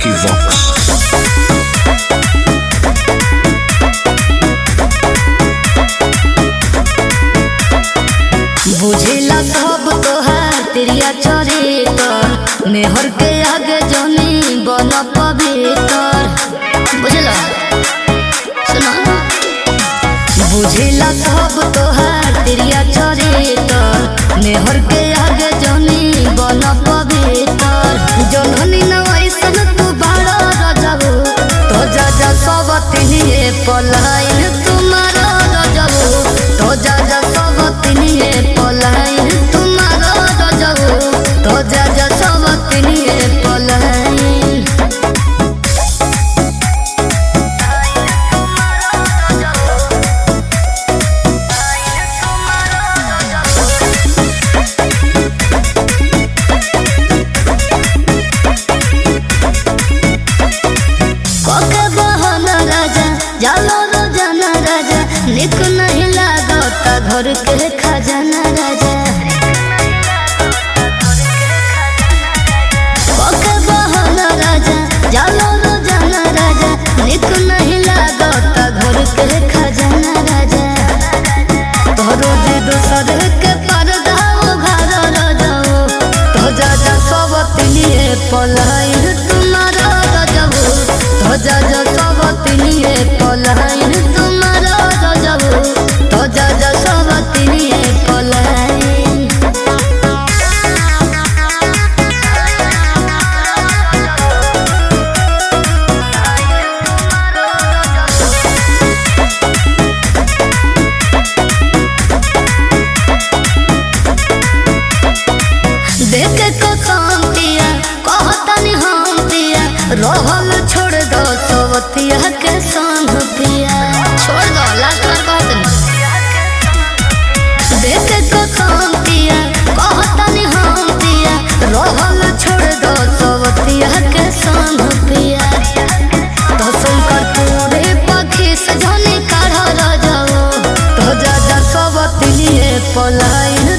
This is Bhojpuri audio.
Vicky Vox. बुझेला सब तोहार तिरिया चरित्र मेहर के आगे जनी बन पवित्र बुझला सुना बुझेला सब तोहार तिरिया चरित्र मेहर के आगे जनी बन पवित्र जननी न ऐसन तू बड़ा रजबू तो जा सब तिनिए पलाइन तुम्हारा रजबू तो जा सब तिनिए पलाइन तुम्हारा रजबू तो जा सब तिनिए पलाइन कोके बहना राजा जालो रोजाना राजा निक नहीं लागता घर के खजाना राजा कोके बहना राजा जालो रोजाना राजा निक नहीं लागता घर के खजाना राजा तो रोज दूसर के पर्दा घर रजाओ तो जा सब तिनिए पलाइन तुम्हारा रजबू तो जा सब तिनिए पलाइन तुम्हारा रजबू तो जा सब तिनिए पलाइन देखे को शांतिया कहतनी हम पिया रहल छोड़ दो सवतिया के संग पिया छोड़ दो लास्ट बार कहतनी देखे को शांतिया कहतनी हम पिया रहल छोड़ दो सवतिया के संग पिया तो सुनकर पूरे पखी से झनी काढ़ रजाओ तो जा सब तिनिए पलाइन